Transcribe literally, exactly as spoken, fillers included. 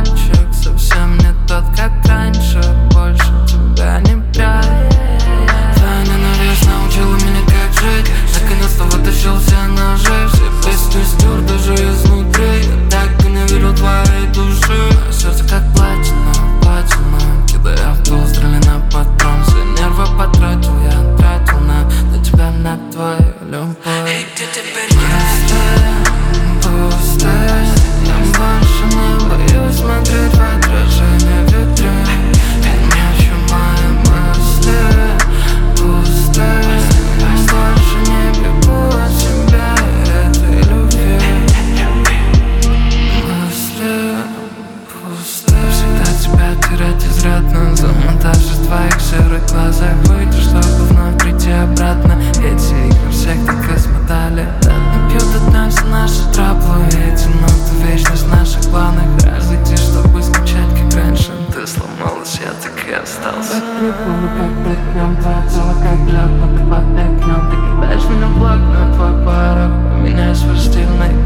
мальчик, совсем не тот, как раньше. Больше тебя не прячь. Твоя ненависть научила меня, как жить. Наконец-то вытащил все ножи, все песни стер, даже изнутри. Я так и не верил твоей души. Мое сердце как платина, платина. Кидая в дул, стреляй на патрон. Все нервы потратил, я тратил на, на тебя, на твою любовь. Эй, где теперь я? Пустая, я больше не боюсь смотреть в отражение витрин. Ночью мои мысли пустые. Я больше не бегу от себя и этой любви. Мысли пустые. Всегда тебя терять изрядно. За монтаж в твоих серых глазах выйти, чтобы вновь прийти обратно. Эти игры всех так измотали. Пьют от дна все наши траблы. Эти ноты, вечность наших планах. Разойти, чтобы скучать, как раньше. Ты сломалась, я так и остался. Как прикол, как дыхнем, твое тело как лед, но ты под огнем. Ты кидаешь меня в блок, но твой порог. Поменяй свой стиль на